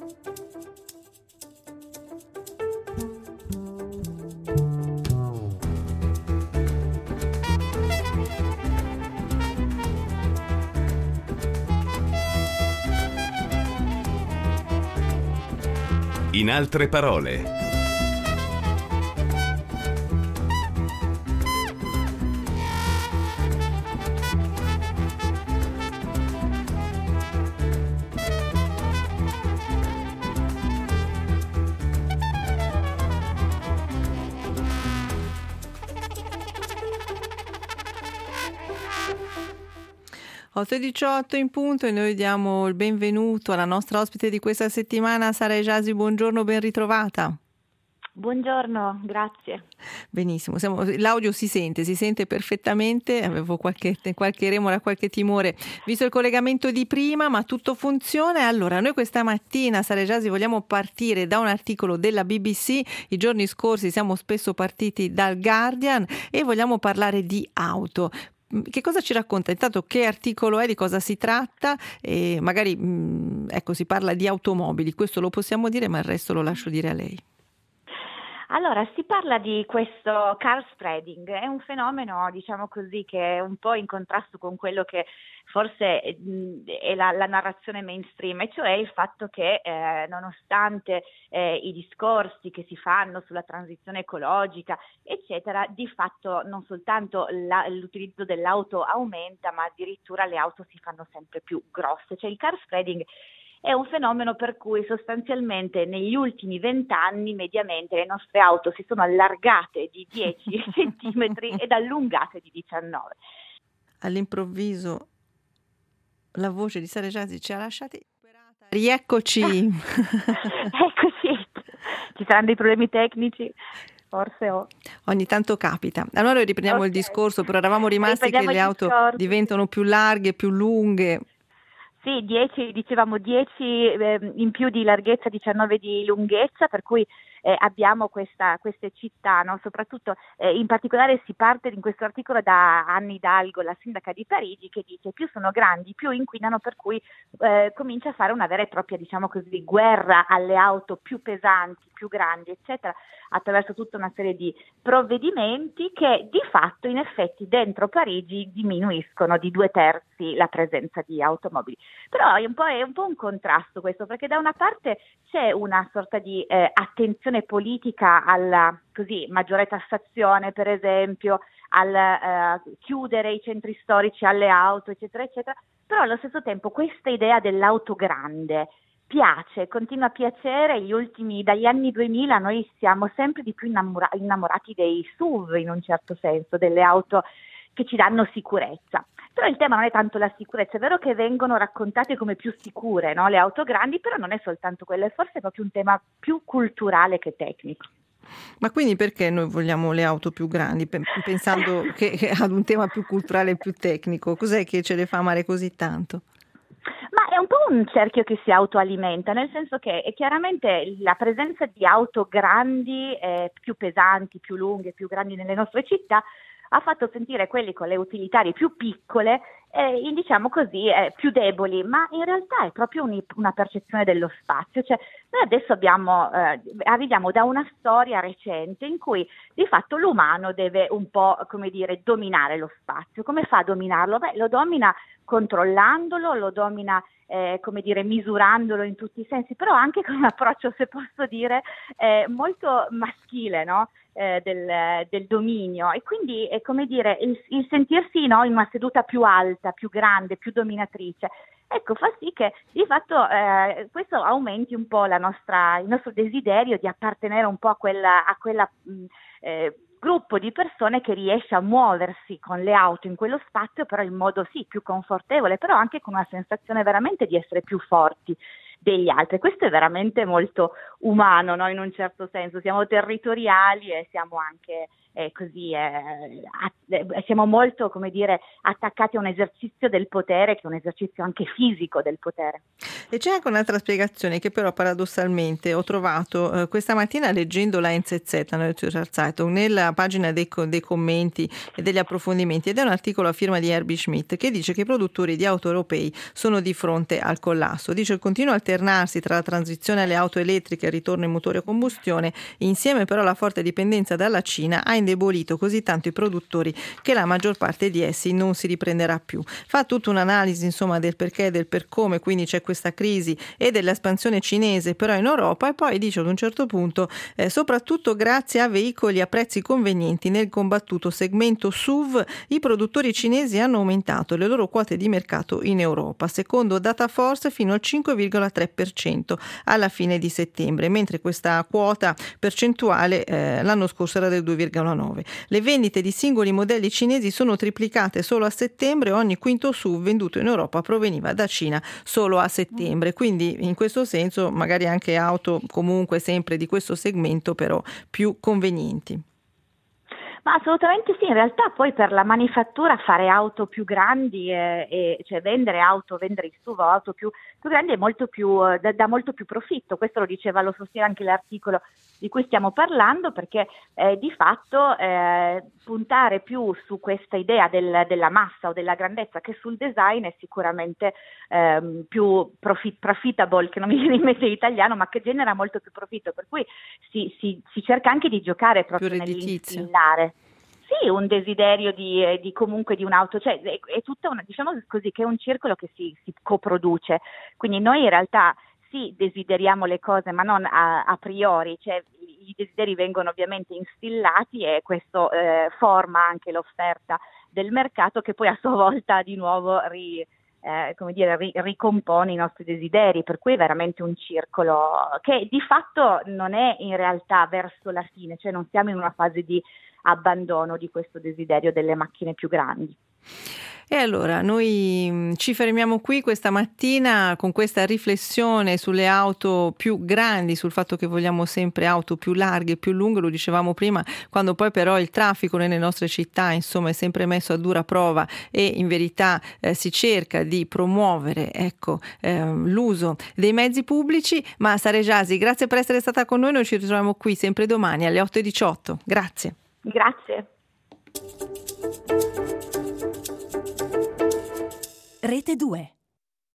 In altre parole. Otto e 18 in punto e noi diamo il benvenuto alla nostra ospite di questa settimana, Sara Ejasi. Buongiorno, ben ritrovata. Buongiorno, grazie. Benissimo, l'audio si sente perfettamente, avevo qualche remora, qualche timore, visto il collegamento di prima, ma tutto funziona. E allora, noi questa mattina, Sara Ejasi, vogliamo partire da un articolo della BBC. I giorni scorsi siamo spesso partiti dal Guardian e vogliamo parlare di auto. Che cosa ci racconta? Intanto che articolo è, di cosa si tratta? E magari si parla di automobili, questo lo possiamo dire, ma il resto lo lascio dire a lei. Allora, si parla di questo car spreading, è un fenomeno, diciamo così, che è un po' in contrasto con quello che forse è la narrazione mainstream, e cioè il fatto che nonostante i discorsi che si fanno sulla transizione ecologica, eccetera, di fatto non soltanto l'utilizzo dell'auto aumenta, ma addirittura le auto si fanno sempre più grosse. Cioè il car spreading è un fenomeno per cui sostanzialmente negli ultimi 20 anni mediamente le nostre auto si sono allargate di 10 centimetri ed allungate di 19. All'improvviso la voce di Sara Ejasi ci ha lasciati. Rieccoci. Eccoci, ci saranno dei problemi tecnici. Forse ogni tanto capita. Allora riprendiamo il discorso, però eravamo rimasti che le auto diventano più larghe, più lunghe. Sì, 10 in più di larghezza, 19 di lunghezza, per cui abbiamo queste città, no? Soprattutto in particolare si parte in questo articolo da Anne Hidalgo, la sindaca di Parigi, che dice più sono grandi, più inquinano, per cui comincia a fare una vera e propria, diciamo così, guerra alle auto più pesanti, più grandi, eccetera, attraverso tutta una serie di provvedimenti che di fatto in effetti dentro Parigi diminuiscono di 2/3 la presenza di automobili. Però è un po' un contrasto questo, perché da una parte c'è una sorta di attenzione politica alla maggiore tassazione, per esempio, al chiudere i centri storici alle auto, eccetera, eccetera, però allo stesso tempo questa idea dell'auto grande piace, continua a piacere. Dagli anni 2000 noi siamo sempre di più innamorati dei SUV, in un certo senso, delle auto che ci danno sicurezza. Però il tema non è tanto la sicurezza, è vero che vengono raccontate come più sicure, no? Le auto grandi, però non è soltanto quello, è forse proprio un tema più culturale che tecnico. Ma quindi perché noi vogliamo le auto più grandi, pensando che ad un tema più culturale e più tecnico? Cos'è che ce le fa amare così tanto? Ma è un po' un cerchio che si autoalimenta, nel senso che chiaramente la presenza di auto grandi, più pesanti, più lunghe, più grandi nelle nostre città, ha fatto sentire quelli con le utilitarie più piccole, diciamo così, più deboli, ma in realtà è proprio una percezione dello spazio. Cioè, noi adesso arriviamo da una storia recente in cui di fatto l'umano deve un po', come dire, dominare lo spazio. Come fa a dominarlo? Beh, lo domina controllandolo, lo domina misurandolo in tutti i sensi, però anche con un approccio, se posso dire, molto maschile, no? Del dominio, e quindi il sentirsi, no, in una seduta più alta, più grande, più dominatrice, ecco, fa sì che di fatto questo aumenti un po' il nostro desiderio di appartenere un po' a quella gruppo di persone che riesce a muoversi con le auto in quello spazio, però in modo più confortevole, però anche con una sensazione veramente di essere più forti degli altri. Questo è veramente molto umano, no? In un certo senso siamo territoriali e siamo anche così siamo molto, come dire, attaccati a un esercizio del potere che è un esercizio anche fisico del potere. E c'è anche un'altra spiegazione che però paradossalmente ho trovato questa mattina leggendo la NZZ, nella pagina dei commenti e degli approfondimenti, ed è un articolo a firma di Herbie Schmidt che dice che i produttori di auto europei sono di fronte al collasso. Dice: il continuo alternarsi tra la transizione alle auto elettriche e il ritorno ai motori a combustione, insieme però alla forte dipendenza dalla Cina, ha indebolito così tanto i produttori che la maggior parte di essi non si riprenderà più. Fa tutta un'analisi insomma del perché e del per come, quindi c'è questa crisi e dell'espansione cinese però in Europa, e poi dice ad un certo punto soprattutto grazie a veicoli a prezzi convenienti nel combattuto segmento SUV i produttori cinesi hanno aumentato le loro quote di mercato in Europa, secondo Dataforce fino al 5,3% alla fine di settembre, mentre questa quota percentuale l'anno scorso era del 2,9%. Le vendite di singoli modelli cinesi sono triplicate solo a settembre, ogni quinto SUV venduto in Europa proveniva da Cina solo a settembre, quindi in questo senso magari anche auto comunque sempre di questo segmento però più convenienti. Ma assolutamente sì, in realtà poi per la manifattura fare auto più grandi cioè vendere il SUV auto più grandi è molto più dà molto più profitto. Questo lo sostiene anche l'articolo di cui stiamo parlando, perché di fatto puntare più su questa idea della massa o della grandezza che sul design è sicuramente più profitable, che non mi viene in mente in italiano, ma che genera molto più profitto, per cui si cerca anche di giocare proprio nell'instillare. Sì, un desiderio di comunque di un'auto, cioè è tutta diciamo così, che è un circolo che si coproduce. Quindi noi in realtà sì, desideriamo le cose, ma non a priori, cioè i desideri vengono ovviamente instillati e questo forma anche l'offerta del mercato, che poi a sua volta di nuovo ricompone i nostri desideri, per cui è veramente un circolo che di fatto non è in realtà verso la fine, cioè non siamo in una fase di abbandono di questo desiderio delle macchine più grandi. E allora noi ci fermiamo qui questa mattina con questa riflessione sulle auto più grandi, sul fatto che vogliamo sempre auto più larghe, più lunghe, lo dicevamo prima, quando poi però il traffico nelle nostre città insomma è sempre messo a dura prova e in verità si cerca di promuovere l'uso dei mezzi pubblici. Ma Sara Ejasi, grazie per essere stata con noi ci ritroviamo qui sempre domani alle 8:18. Grazie. Grazie. Rete 2.